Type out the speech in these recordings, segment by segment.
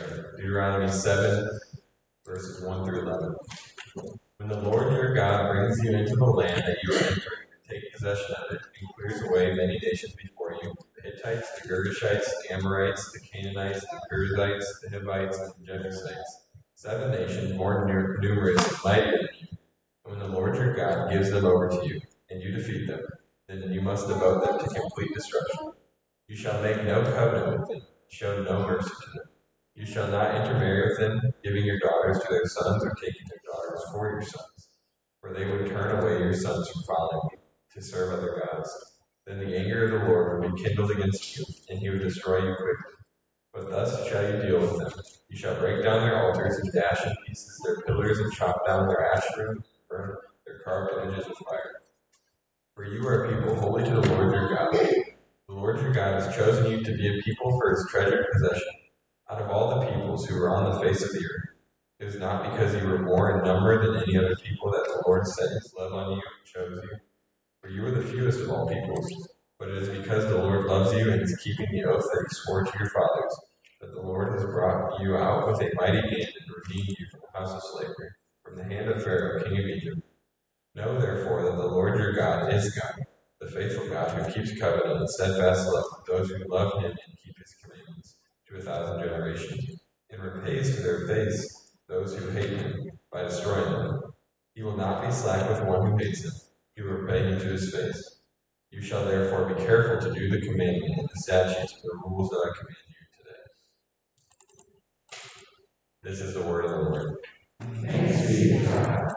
Deuteronomy 7, verses 1 through 11. When the Lord your God brings you into the land that you are entering to take possession of it, and clears away many nations before you, the Hittites, the Girgashites, the Amorites, the Canaanites, the Perizzites, the Hivites, and the Jebusites, 7 nations more numerous and mightier than you. And when the Lord your God gives them over to you, and you defeat them, then you must devote them to complete destruction. You shall make no covenant with them, show no mercy to them. You shall not intermarry with them, giving your daughters to their sons or taking their daughters for your sons, for they would turn away your sons from following you to serve other gods. Then the anger of the Lord would be kindled against you, and he would destroy you quickly. But thus shall you deal with them. You shall break down their altars and dash in pieces their pillars and chop down their Asherim, and burn their carved images with fire. For you are a people holy to the Lord your God. The Lord your God has chosen you to be a people for his treasured possession. Out of all the peoples who are on the face of the earth, it is not because you were more in number than any other people that the Lord set his love on you and chose you. For you are the fewest of all peoples, but it is because the Lord loves you and is keeping the oath that he swore to your fathers, that the Lord has brought you out with a mighty hand and redeemed you from the house of slavery, from the hand of Pharaoh, king of Egypt. Know therefore that the Lord your God is God, the faithful God who keeps covenant and steadfast love with those who love him and keep his commandments to 1,000 generations, and repays to their face those who hate him by destroying them. He will not be slack with one who hates him. He will repay him to his face. You shall therefore be careful to do the commandment and the statutes and the rules that I command you today. This is the word of the Lord. Thanks be to God.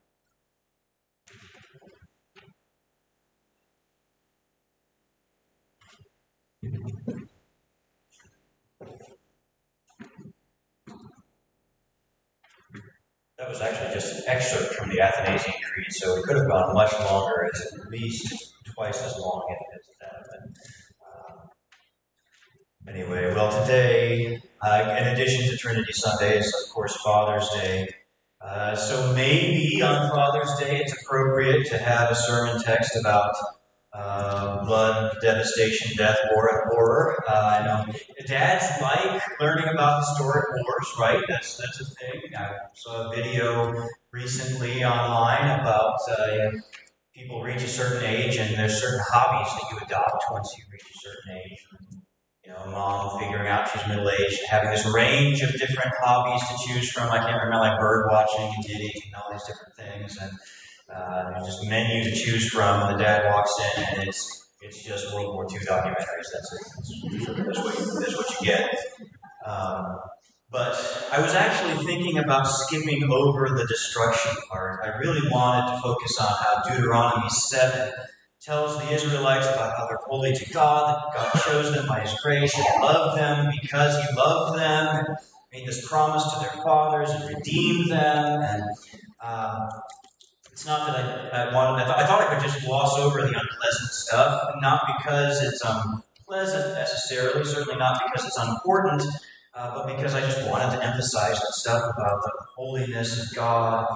That was actually just an excerpt from the Athanasian Creed, so it could have gone much longer. It's at least twice as long as that. Anyway, well, today, in addition to Trinity Sunday, is of course Father's Day. So maybe on Father's Day it's appropriate to have a sermon text about blood, devastation, death, war, and horror. I know dads like learning about historic wars, right? That's a thing. I saw a video recently online about people reach a certain age, and there's certain hobbies that you adopt once you reach a certain age. You know, mom figuring out she's middle-aged, having this range of different hobbies to choose from. I can't remember, like bird watching and knitting and all these different things. And there's just a menu to choose from, and the dad walks in, and it's just World War II documentaries. That's it. That's what you get. But I was actually thinking about skipping over the destruction part. I really wanted to focus on how Deuteronomy 7 tells the Israelites about how they're holy to God, that God chose them by his grace, and loved them because he loved them, and made this promise to their fathers, and redeemed them. And it's not that I thought I could just gloss over the unpleasant stuff, not because it's unpleasant necessarily, certainly not because it's unimportant, but because I just wanted to emphasize that stuff about the holiness of God.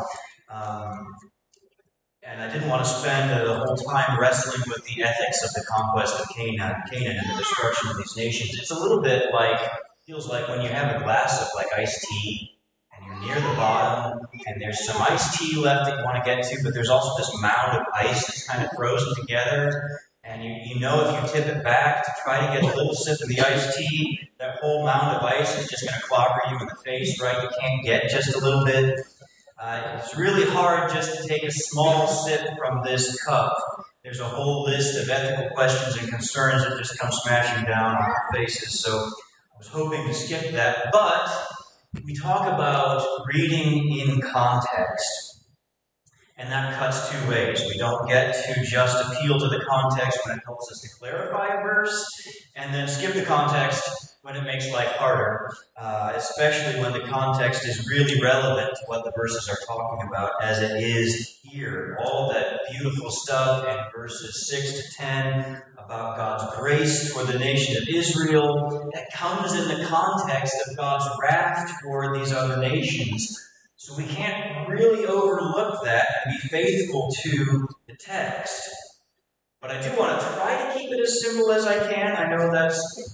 And I didn't want to spend the whole time wrestling with the ethics of the conquest of Canaan and the destruction of these nations. It's a little bit like, feels like when you have a glass of like iced tea, and you're near the bottom, and there's some iced tea left that you want to get to, but there's also this mound of ice that's kind of frozen together, and you know if you tip it back to try to get a little sip of the iced tea, that whole mound of ice is just going to clobber you in the face, right? You can't get just a little bit. It's really hard just to take a small sip from this cup. There's a whole list of ethical questions and concerns that just come smashing down on our faces, so I was hoping to skip that, but we talk about reading in context, and that cuts two ways. We don't get to just appeal to the context when it helps us to clarify a verse, and then skip the context when it makes life harder, especially when the context is really relevant to what the verses are talking about, as it is here. All that beautiful stuff in verses 6 to 10 about God's grace for the nation of Israel, that comes in the context of God's wrath toward these other nations. So we can't really overlook that and be faithful to the text. But I do want to try to keep it as simple as I can. I know that's,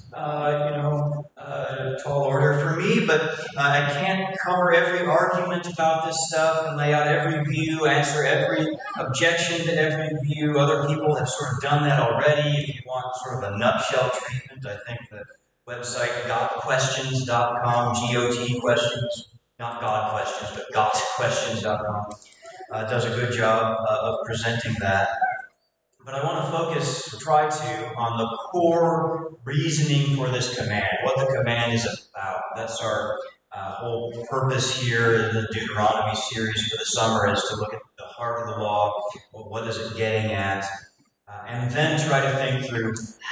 a tall order for me, but I can't cover every argument about this stuff and lay out every view, answer every objection to every view. Other people have sort of done that already. If you want sort of a nutshell treatment, I think the website gotquestions.com, G-O-T questions, not God questions, but gotquestions.com, does a good job of presenting that. But I want to focus, or try to, on the core reasoning for this command, what the command is about. That's our whole purpose here in the Deuteronomy series for the summer, is to look at the heart of the law, what is it getting at, and then try to think through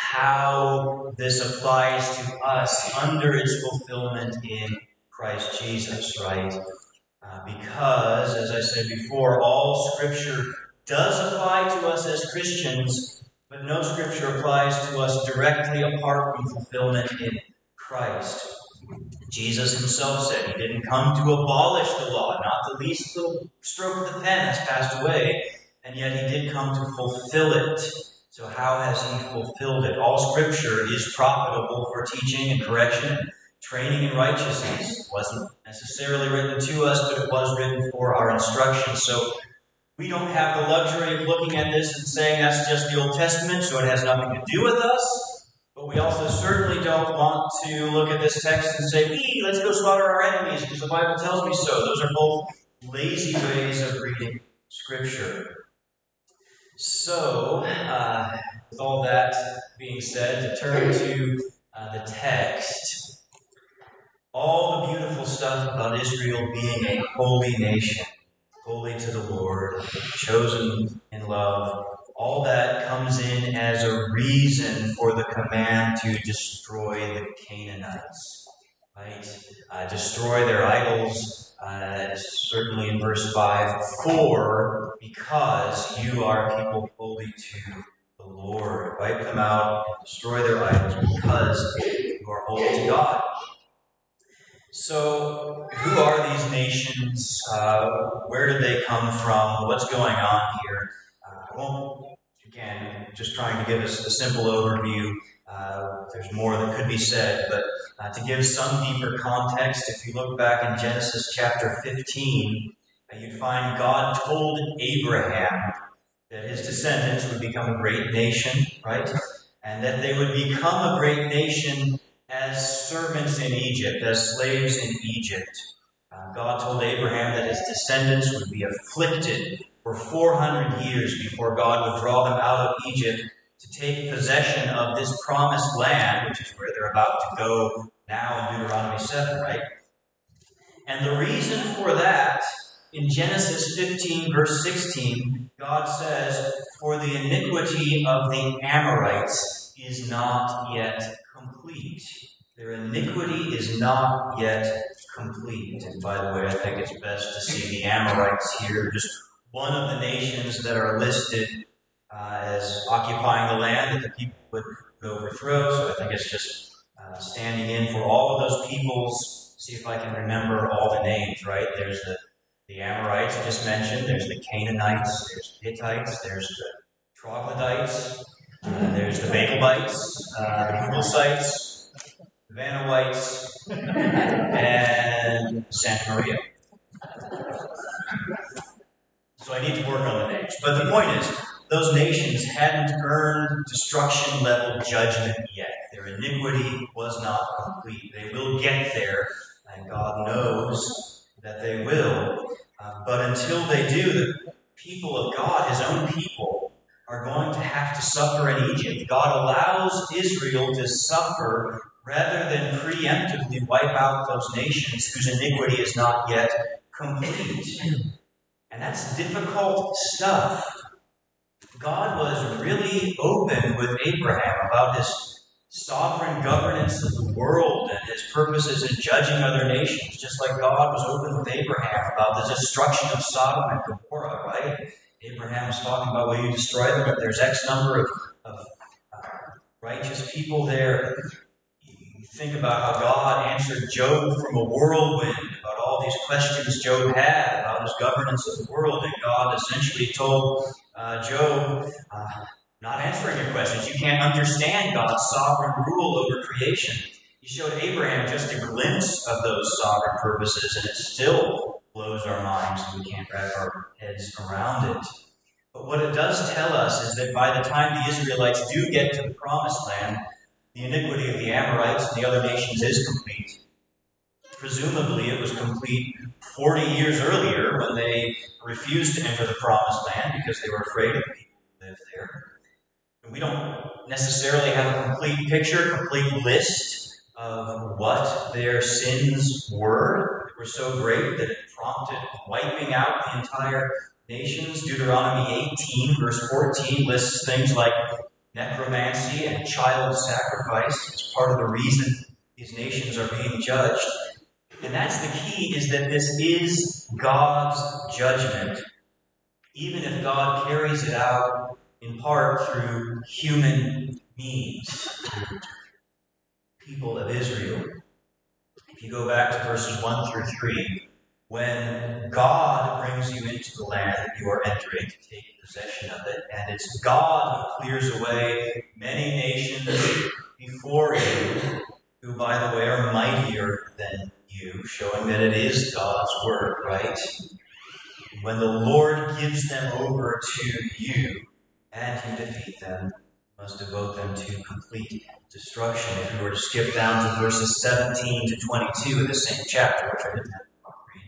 how this applies to us under its fulfillment in Christ Jesus, right? Because, as I said before, all Scripture does apply to us as Christians, but no Scripture applies to us directly apart from fulfillment in Christ. Jesus himself said he didn't come to abolish the law, not the least little stroke of the pen has passed away, and yet he did come to fulfill it. So how has he fulfilled it? All Scripture is profitable for teaching and correction, training in righteousness. It wasn't necessarily written to us, but it was written for our instruction. So we don't have the luxury of looking at this and saying that's just the Old Testament, so it has nothing to do with us. But we also certainly don't want to look at this text and say, let's go slaughter our enemies because the Bible tells me so. Those are both lazy ways of reading Scripture. So, with all that being said, to turn to the text, all the beautiful stuff about Israel being a holy nation, holy to the Lord, chosen in love, all that comes in as a reason for the command to destroy the Canaanites, right? Destroy their idols, certainly in verse 5, because you are people holy to the Lord. Wipe them out, destroy their idols, because you are holy to God. So, who are these nations? Where did they come from? What's going on here? I won't, again, just trying to give us a simple overview. There's more that could be said, but to give some deeper context, if you look back in Genesis chapter 15, you'd find God told Abraham that his descendants would become a great nation, right? And that they would become a great nation as servants in Egypt, as slaves in Egypt. God told Abraham that his descendants would be afflicted for 400 years before God would draw them out of Egypt to take possession of this promised land, which is where they're about to go now in Deuteronomy 7, right? And the reason for that, in Genesis 15, verse 16, God says, "For the iniquity of the Amorites is not yet complete." Their iniquity is not yet complete. And by the way, I think it's best to see the Amorites here, just one of the nations that are listed as occupying the land that the people would overthrow. So I think it's just standing in for all of those peoples. See if I can remember all the names, right? There's the Amorites I just mentioned. There's the Canaanites. There's the Hittites. There's the Troglodytes. There's the Babelites, the Husites, the Vanawites, and Santa Maria. So I need to work on the names. But the point is, those nations hadn't earned destruction-level judgment yet. Their iniquity was not complete. They will get there, and God knows that they will. But until they do, the people of God, His own people, are going to have to suffer in Egypt. God allows Israel to suffer rather than preemptively wipe out those nations whose iniquity is not yet complete. And that's difficult stuff. God was really open with Abraham about his sovereign governance of the world and his purposes in judging other nations, just like God was open with Abraham about the destruction of Sodom and Gomorrah, right? Abraham was talking about, will you destroy them if there's X number of righteous people there? You think about how God answered Job from a whirlwind, about all these questions Job had about his governance of the world, and God essentially told Job, not answering your questions. You can't understand God's sovereign rule over creation. He showed Abraham just a glimpse of those sovereign purposes, and it still blows our minds, and we can't wrap our heads around it. But what it does tell us is that by the time the Israelites do get to the Promised Land, the iniquity of the Amorites and the other nations is complete. Presumably, it was complete 40 years earlier when they refused to enter the Promised Land because they were afraid of the people who lived there. And we don't necessarily have a complete picture, complete list of what their sins were. They were so great that it prompted wiping out the entire nations. Deuteronomy 18, verse 14, lists things like necromancy and child sacrifice as part of the reason these nations are being judged. And that's the key, is that this is God's judgment, even if God carries it out in part through human means, people of Israel. If you go back to verses 1 through 3, when God brings you into the land that you are entering to take possession of it, and it's God who clears away many nations before you, who, by the way, are mightier than you, showing that it is God's work, right? When the Lord gives them over to you, and you defeat them, you must devote them to complete destruction. If you were to skip down to verses 17 to 22 of the same chapter, which I didn't have to read,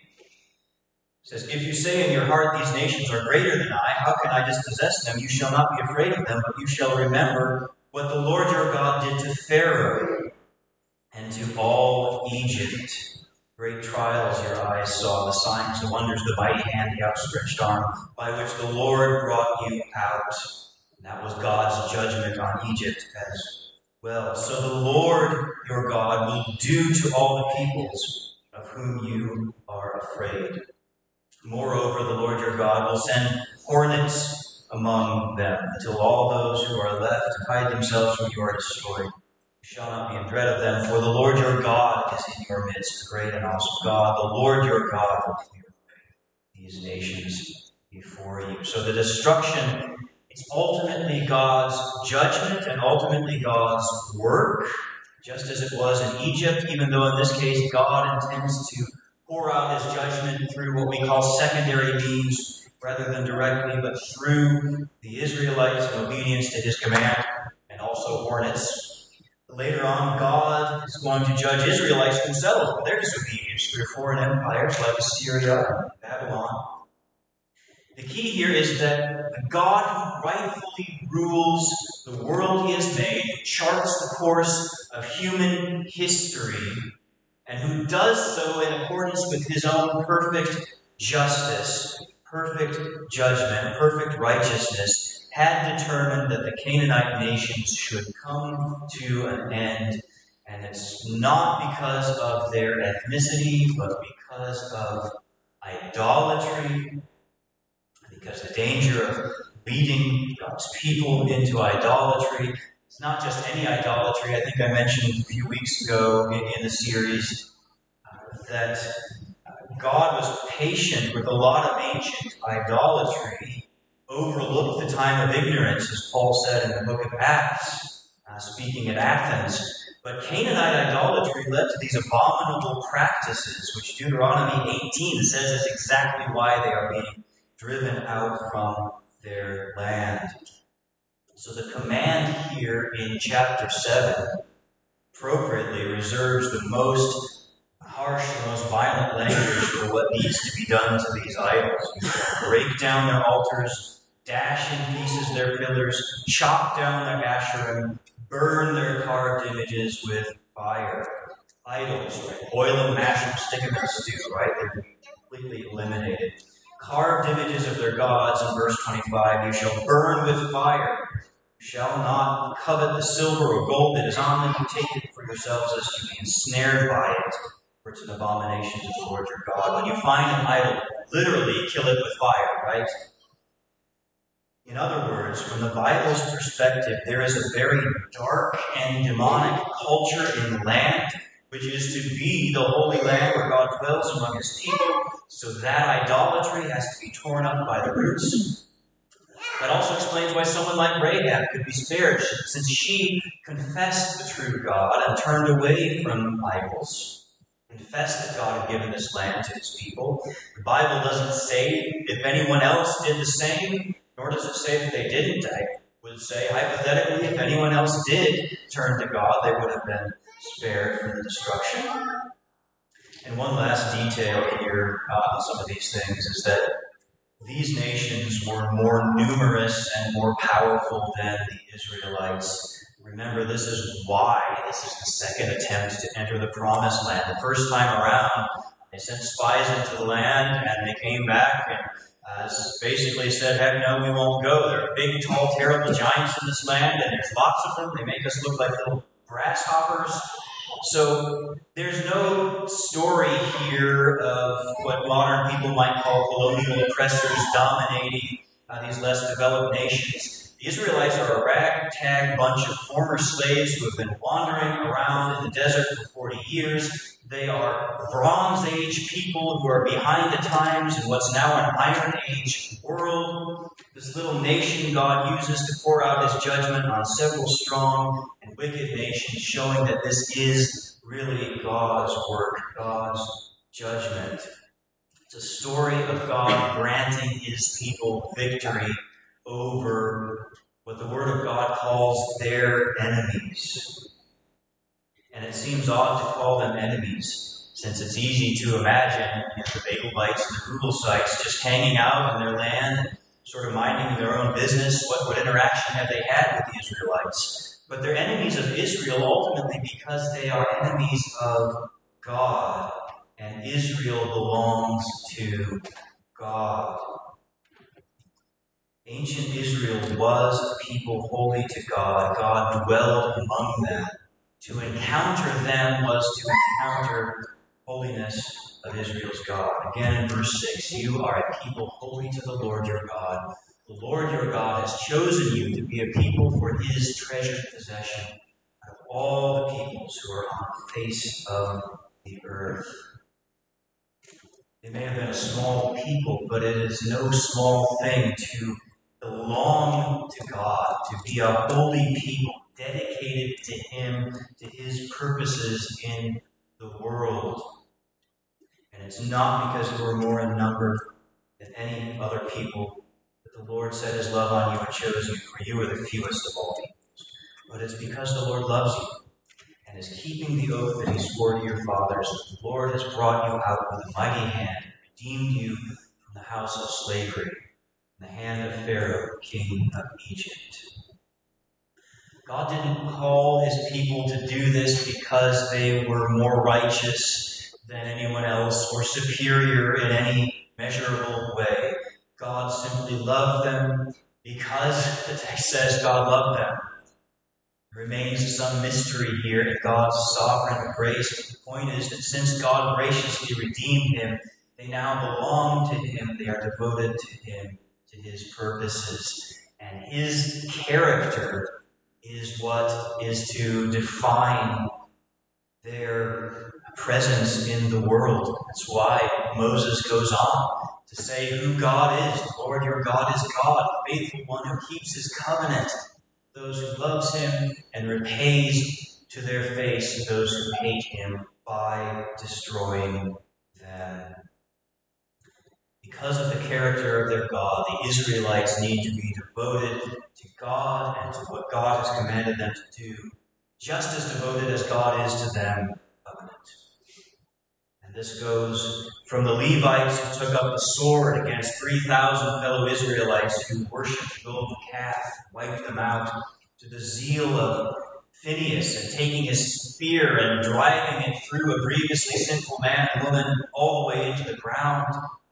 it says, "If you say in your heart, these nations are greater than I, how can I dispossess them? You shall not be afraid of them, but you shall remember what the Lord your God did to Pharaoh and to all Egypt. Great trials your eyes saw, the signs, the wonders, the mighty hand, the outstretched arm, by which the Lord brought you out." And that was God's judgment on Egypt as well. "So the Lord your God will do to all the peoples of whom you are afraid. Moreover, the Lord your God will send hornets among them, until all those who are left hide themselves when you are destroyed. You shall not be in dread of them, for the Lord your God is in your midst, the great and awesome God. The Lord your God will clear away these nations before you." So the destruction is ultimately God's judgment and ultimately God's work, just as it was in Egypt, even though in this case God intends to pour out his judgment through what we call secondary means rather than directly, but through the Israelites in obedience to his command, and also hornets. Later on, God is going to judge Israelites themselves for their disobedience through foreign empires like Assyria and Babylon. The key here is that the God who rightfully rules the world he has made, who charts the course of human history, and who does so in accordance with his own perfect justice, perfect judgment, perfect righteousness, had determined that the Canaanite nations should come to an end. And it's not because of their ethnicity, but because of idolatry, because the danger of leading God's people into idolatry. It's not just any idolatry. I think I mentioned a few weeks ago in the series that God was patient with a lot of ancient idolatry, overlooked the time of ignorance, as Paul said in the book of Acts, speaking at Athens. But Canaanite idolatry led to these abominable practices, which Deuteronomy 18 says is exactly why they are being driven out from their land. So the command here in chapter 7 appropriately reserves the most harsh, the most violent language for what needs to be done to these idols. You break down their altars, dash in pieces their pillars, chop down their Asherim, burn their carved images with fire. Idols, right? Boil them, mash them, stick them in a stew, right? They're completely eliminated. Carved images of their gods, in verse 25, you shall burn with fire. You shall not covet the silver or gold that is on them. You take it for yourselves, lest you be ensnared by it. For it's an abomination to the Lord your God. When you find an idol, literally kill it with fire, right? In other words, from the Bible's perspective, there is a very dark and demonic culture in the land, which is to be the holy land where God dwells among his people. So that idolatry has to be torn up by the roots. That also explains why someone like Rahab could be spared, since she confessed the true God and turned away from idols. Confessed that God had given this land to his people. The Bible doesn't say if anyone else did the same, nor does it say that they didn't. I would say, hypothetically, if anyone else did turn to God, they would have been spared from the destruction. And one last detail here on some of these things is that these nations were more numerous and more powerful than the Israelites. Remember, this is why this is the second attempt to enter the Promised Land. The first time around, they sent spies into the land, and they came back and basically said, heck no, we won't go. There are big, tall, terrible giants in this land, and there's lots of them. They make us look like little grasshoppers. So there's no story here of what modern people might call colonial oppressors dominating these less developed nations. The Israelites are a ragtag bunch of former slaves who have been wandering around in the desert for 40 years. They are Bronze Age people who are behind the times in what's now an Iron Age world. This little nation God uses to pour out his judgment on several strong and wicked nations, showing that this is really God's work, God's judgment. It's a story of God granting his people victory over what the Word of God calls their enemies. And it seems odd to call them enemies, since it's easy to imagine the Babelites and the Rugelsites just hanging out in their land, sort of minding their own business. What interaction have they had with the Israelites? But they're enemies of Israel ultimately because they are enemies of God, and Israel belongs to God. Ancient Israel was a people holy to God. God dwelled among them. To encounter them was to encounter holiness of Israel's God. Again in verse 6, you are a people holy to the Lord your God. The Lord your God has chosen you to be a people for his treasured possession out of all the peoples who are on the face of the earth. They may have been a small people, but it is no small thing to belong to God, to be a holy people, dedicated to him, to his purposes in the world. And it's not because you are more in number than any other people that the Lord set his love on you and chose you, for you are the fewest of all peoples. But it's because the Lord loves you and is keeping the oath that he swore to your fathers. The Lord has brought you out with a mighty hand, redeemed you from the house of slavery, in the hand of Pharaoh, king of Egypt. God didn't call his people to do this because they were more righteous than anyone else or superior in any measurable way. God simply loved them because the text says God loved them. There remains some mystery here in God's sovereign grace. But the point is that since God graciously redeemed him, they now belong to him. They are devoted to him, to his purposes. And his character is what is to define their presence in the world. That's why Moses goes on to say who God is. The Lord your God is God, the faithful one who keeps his covenant, those who loves him and repays to their face those who hate him by destroying them. Because of the character of their God, the Israelites need to be devoted to God and to what God has commanded them to do, just as devoted as God is to them. Covenant. And this goes from the Levites who took up the sword against 3,000 fellow Israelites who worshipped the golden calf and wiped them out, to the zeal of Phinehas and taking his spear and driving it through a grievously sinful man and woman all the way into the ground.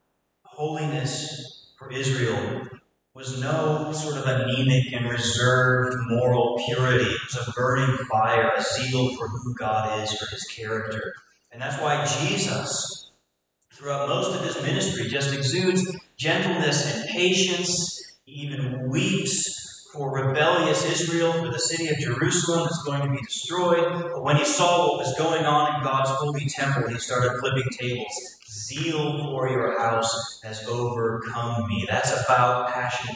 Holiness for Israel was no sort of anemic and reserved moral purity. It was a burning fire, a zeal for who God is, for his character. And that's why Jesus, throughout most of his ministry, just exudes gentleness and patience. He even weeps for rebellious Israel, for the city of Jerusalem that's going to be destroyed. But when he saw what was going on in God's holy temple, he started flipping tables. Zeal for your house has overcome me. That's about passion for the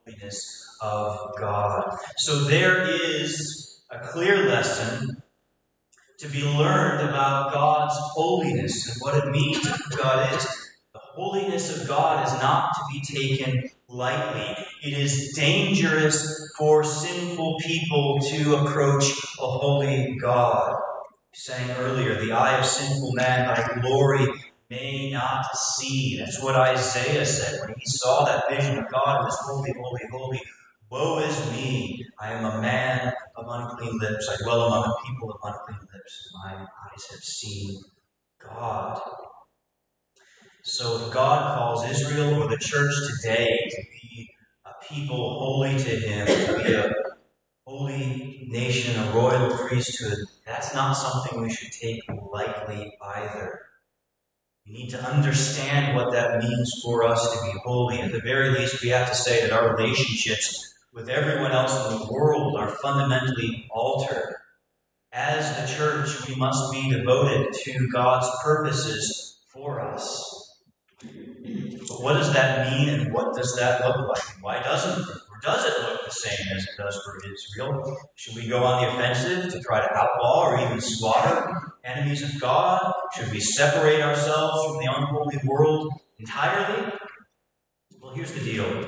holiness of God. So there is a clear lesson to be learned about God's holiness and what it means and who God is. The holiness of God is not to be taken lightly. It is dangerous for sinful people to approach a holy God. We sang earlier, the eye of sinful man thy glory may not see. That's what Isaiah said when he saw that vision of God who is holy, holy, holy. Woe is me, I am a man of unclean lips. I dwell among a people of unclean lips. My eyes have seen God. So if God calls Israel or the church today to be a people holy to Him, to be a holy nation, a royal priesthood, that's not something we should take lightly either. We need to understand what that means for us to be holy. At the very least, we have to say that our relationships with everyone else in the world are fundamentally altered. As the church, we must be devoted to God's purposes for us. But what does that mean and what does that look like? Why doesn't it? Or does it look the same as it does for Israel? Should we go on the offensive to try to outlaw or even slaughter enemies of God? Should we separate ourselves from the unholy world entirely? Well, here's the deal.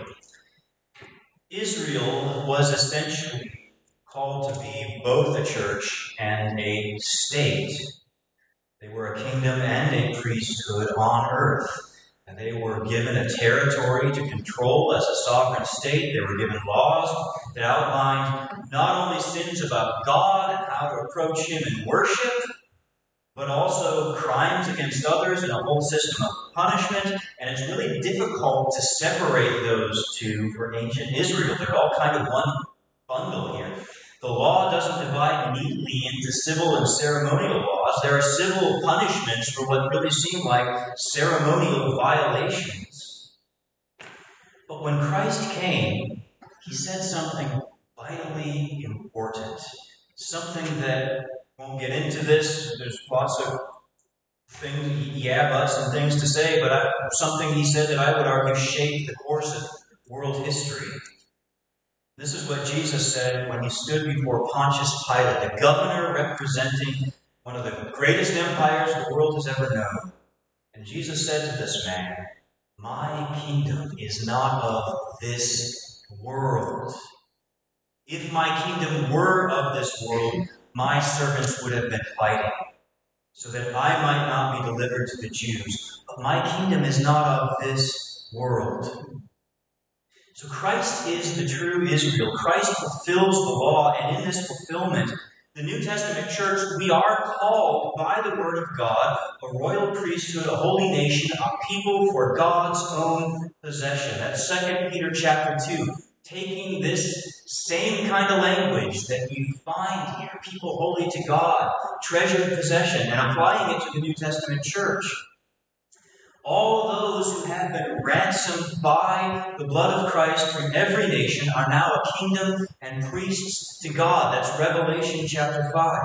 Israel was essentially called to be both a church and a state. They were a kingdom and a priesthood on earth. And they were given a territory to control as a sovereign state. They were given laws that outlined not only sins about God and how to approach Him in worship, but also crimes against others and a whole system of punishment. And it's really difficult to separate those two for ancient Israel. They're all kind of one bundle here. The law doesn't divide neatly into civil and ceremonial laws. There are civil punishments for what really seem like ceremonial violations. But when Christ came, He said something vitally important. Something that, won't get into this, there's lots of things, yeah, buts and things to say, but something He said that I would argue shaped the course of world history. This is what Jesus said when He stood before Pontius Pilate, the governor representing one of the greatest empires the world has ever known. And Jesus said to this man, "My kingdom is not of this world. If my kingdom were of this world, my servants would have been fighting, so that I might not be delivered to the Jews. But my kingdom is not of this world." So Christ is the true Israel. Christ fulfills the law, and in this fulfillment, the New Testament church, we are called by the Word of God, a royal priesthood, a holy nation, a people for God's own possession. That's 2 Peter chapter 2, taking this same kind of language that you find here, people holy to God, treasured possession, and applying it to the New Testament church. All those who have been ransomed by the blood of Christ from every nation are now a kingdom and priests to God. That's Revelation chapter 5.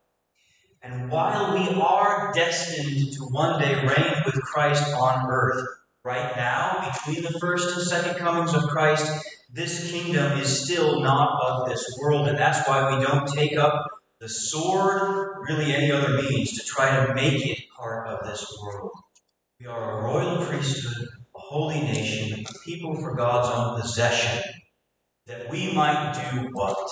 And while we are destined to one day reign with Christ on earth, right now, between the first and second comings of Christ, this kingdom is still not of this world. And that's why we don't take up the sword, really any other means, to try to make it part of this world. We are a royal priesthood, a holy nation, a people for God's own possession, that we might do what?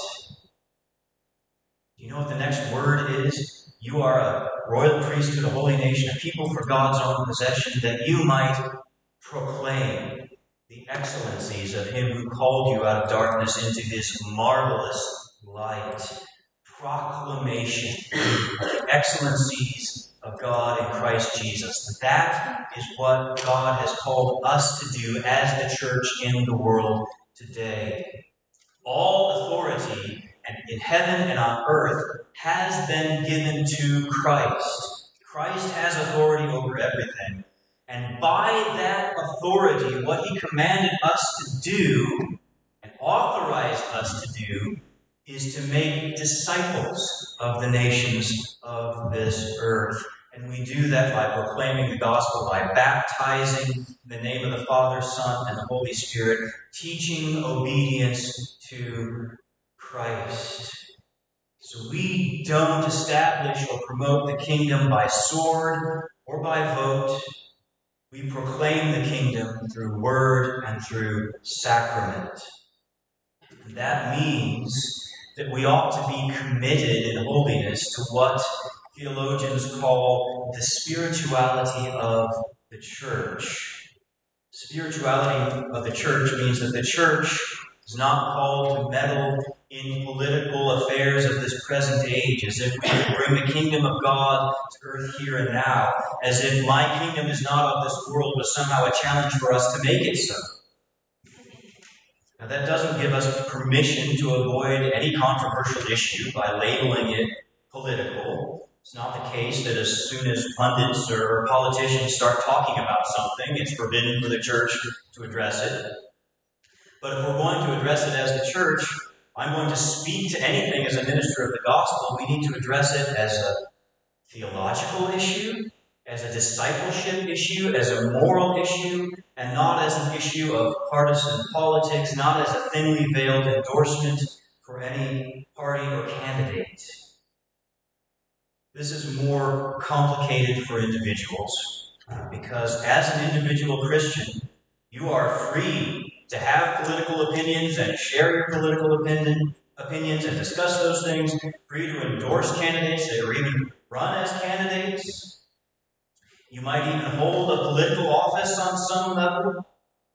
Do you know what the next word is? You are a royal priesthood, a holy nation, a people for God's own possession, that you might proclaim the excellencies of Him who called you out of darkness into His marvelous light. Proclamation of the excellencies of God in Christ Jesus. That is what God has called us to do as the church in the world today. All authority in heaven and on earth has been given to Christ. Christ has authority over everything. And by that authority, what He commanded us to do and authorized us to do is to make disciples of the nations of this earth. And we do that by proclaiming the gospel, by baptizing in the name of the Father, Son, and the Holy Spirit, teaching obedience to Christ. So we don't establish or promote the kingdom by sword or by vote. We proclaim the kingdom through word and through sacrament. That means that we ought to be committed in holiness to what theologians call the spirituality of the church. Spirituality of the church means that the church is not called to meddle in political affairs of this present age, as if we could bring the kingdom of God to earth here and now, as if my kingdom is not of this world, but somehow a challenge for us to make it so. Now, that doesn't give us permission to avoid any controversial issue by labeling it political. It's not the case that as soon as pundits or politicians start talking about something, it's forbidden for the church to address it. But if we're going to address it as the church, I'm going to speak to anything as a minister of the gospel. We need to address it as a theological issue, as a discipleship issue, as a moral issue, and not as an issue of partisan politics, not as a thinly veiled endorsement for any party or candidate. This is more complicated for individuals because as an individual Christian, you are free to have political opinions and share your political opinions and discuss those things, free to endorse candidates or even run as candidates. You might even hold a political office on some level.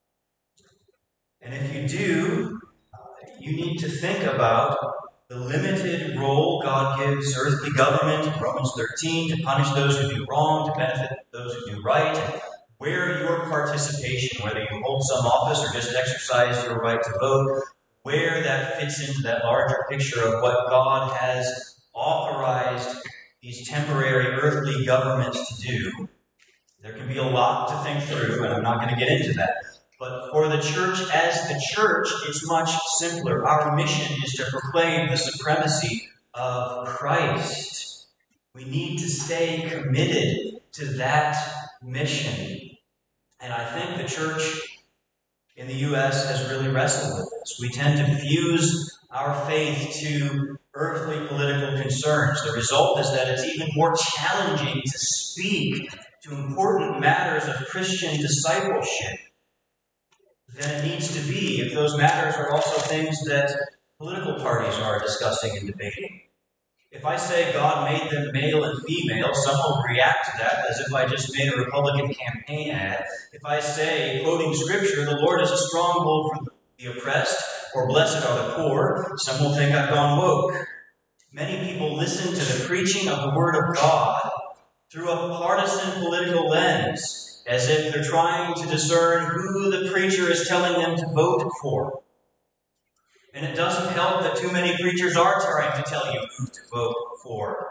And if you do, you need to think about the limited role God gives earthly government in Romans 13 to punish those who do wrong, to benefit those who do right, and where your participation, whether you hold some office or just exercise your right to vote, where that fits into that larger picture of what God has authorized these temporary earthly governments to do. There can be a lot to think through, and I'm not going to get into that. But for the church as the church, it's much simpler. Our mission is to proclaim the supremacy of Christ. We need to stay committed to that mission. And I think the church in the U.S. has really wrestled with this. We tend to fuse our faith to earthly political concerns. The result is that it's even more challenging to speak to important matters of Christian discipleship than it needs to be if those matters are also things that political parties are discussing and debating. If I say God made them male and female, some will react to that as if I just made a Republican campaign ad. If I say, quoting Scripture, the Lord is a stronghold for the oppressed, or blessed are the poor, some will think I've gone woke. Many people listen to the preaching of the Word of God through a partisan political lens, as if they're trying to discern who the preacher is telling them to vote for. And it doesn't help that too many preachers are trying to tell you who to vote for.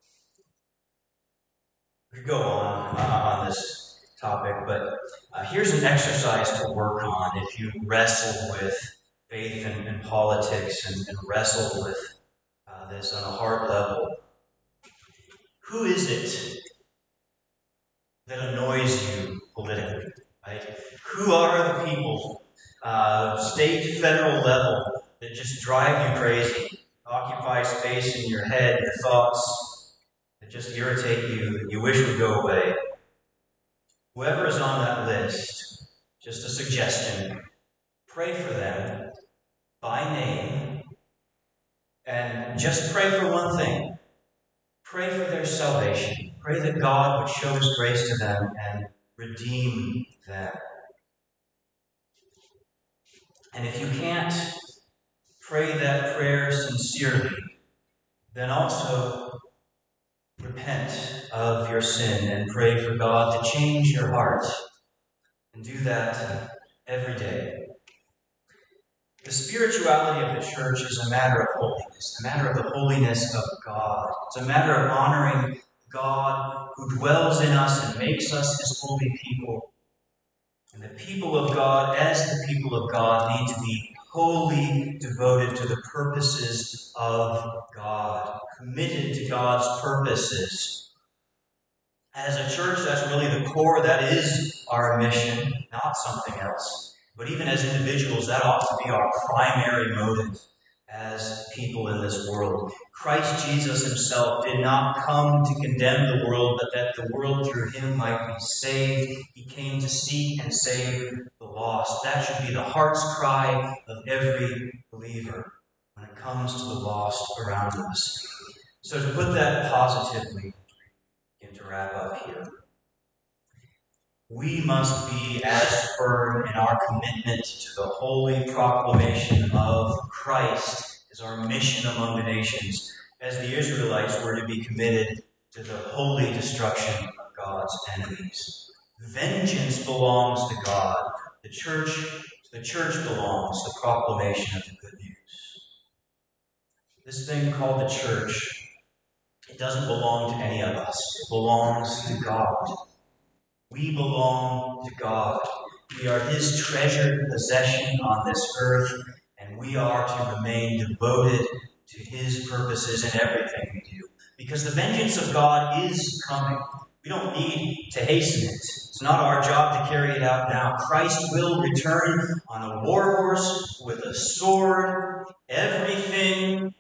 We could go on this topic, but here's an exercise to work on if you wrestle with faith and politics and wrestle with this on a heart level. Who is it that annoys you politically? Right? Who are the people, state, federal level, that just drive you crazy, occupy space in your head, your thoughts, that just irritate you, that you wish would go away? Whoever is on that list, just a suggestion, pray for them by name, and just pray for one thing. Pray for their salvation. Pray that God would show His grace to them and redeem them. And if you can't pray that prayer sincerely, then also repent of your sin and pray for God to change your heart. And do that every day. The spirituality of the church is a matter of holiness, a matter of the holiness of God. It's a matter of honoring God who dwells in us and makes us His holy people. And the people of God, as the people of God, need to be wholly devoted to the purposes of God, committed to God's purposes. As a church, that's really the core. That is our mission, not something else. But even as individuals, that ought to be our primary motive as people in this world. Christ Jesus himself did not come to condemn the world, but that the world through him might be saved. He came to seek and save the lost. That should be the heart's cry of every believer when it comes to the lost around us. So to put that positively, and to wrap up here, we must be as firm in our commitment to the holy proclamation of Christ as our mission among the nations, as the Israelites were to be committed to the holy destruction of God's enemies. Vengeance belongs to God. The church belongs the proclamation of the good news. This thing called the church, it doesn't belong to any of us. It belongs to God. We belong to God. We are his treasured possession on this earth, and we are to remain devoted to his purposes in everything we do. Because the vengeance of God is coming. We don't need to hasten it. It's not our job to carry it out now. Christ will return on a war horse with a sword. Everything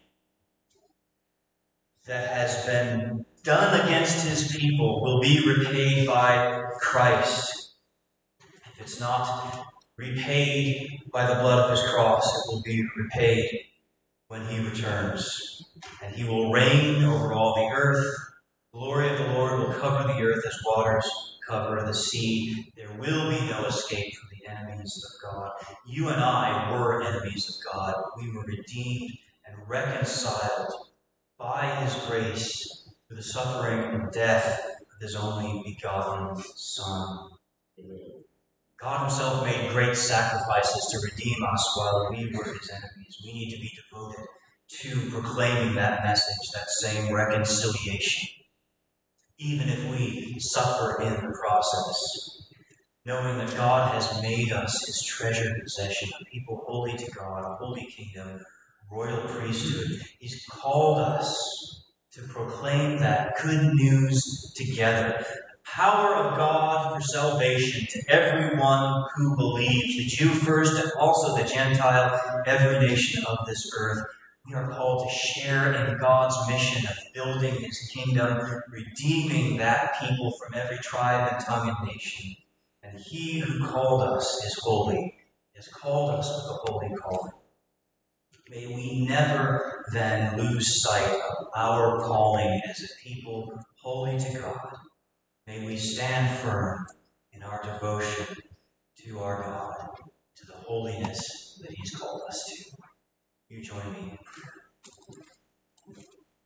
that has been done against his people will be repaid by Christ. If it's not repaid by the blood of his cross, it will be repaid when he returns. And he will reign over all the earth. The glory of the Lord will cover the earth as waters cover the sea. There will be no escape from the enemies of God. You and I were enemies of God. We were redeemed and reconciled by his grace through the suffering and death of his only begotten Son. God himself made great sacrifices to redeem us while we were his enemies. We need to be devoted to proclaiming that message, that same reconciliation, even if we suffer in the process, knowing that God has made us his treasured possession, a people holy to God, a holy kingdom, royal priesthood. He's called us to proclaim that good news together. Power of God for salvation to everyone who believes, the Jew first and also the Gentile, every nation of this earth. We are called to share in God's mission of building his kingdom, redeeming that people from every tribe and tongue and nation. And he who called us is holy. He has called us with a holy calling. May we never then lose sight of our calling as a people holy to God. May we stand firm in our devotion to our God, to the holiness that he's called us to. You join me in prayer.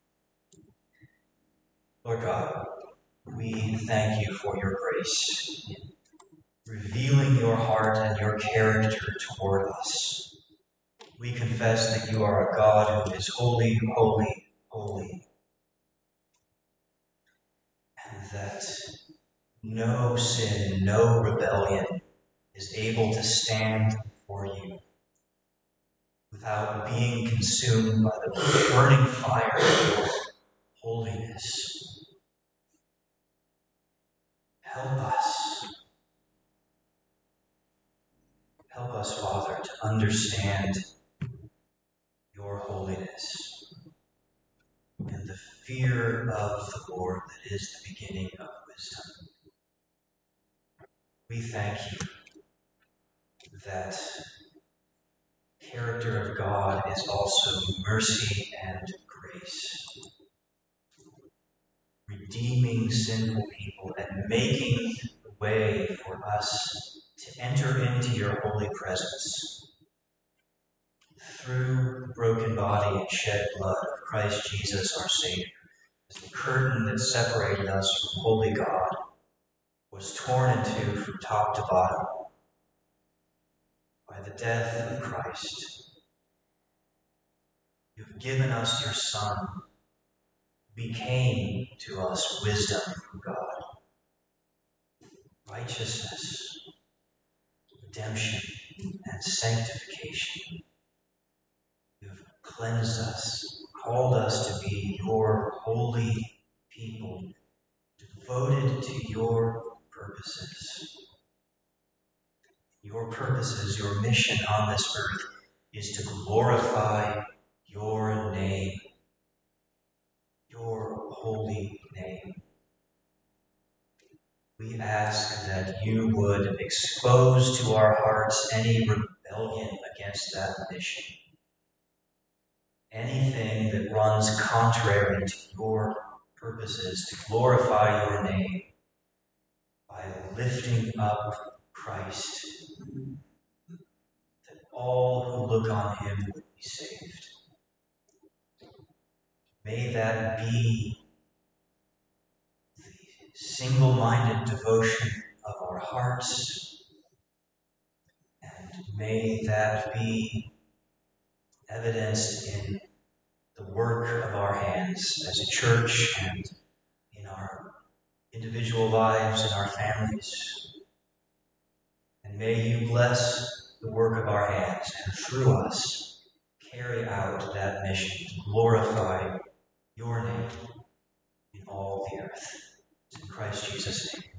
Lord God, we thank you for your grace in revealing your heart and your character toward us. We confess that you are a God who is holy, holy, holy, and that no sin, no rebellion is able to stand before you without being consumed by the burning fire of your holiness. Help us. Help us, Father, to understand your holiness and the fear of the Lord that is the beginning of wisdom. We thank you that character of God is also mercy and grace, redeeming sinful people and making the way for us to enter into your holy presence through the broken body and shed blood of Christ Jesus our Savior, as the curtain that separated us from holy God was torn in two from top to bottom by the death of Christ. You've given us your Son, who became to us wisdom from God, righteousness, redemption, and sanctification. You've cleansed us, called us to be your holy people, devoted to your purposes. Your purposes, your mission on this earth is to glorify your name, your holy name. We ask that you would expose to our hearts any rebellion against that mission. Anything that runs contrary to your purposes to glorify your name by lifting up Christ, that all who look on him would be saved. May that be the single-minded devotion of our hearts, and may that be evidenced in the work of our hands as a church and in our individual lives and our families. And may you bless the work of our hands and through us carry out that mission to glorify your name in all the earth. In Christ Jesus' name.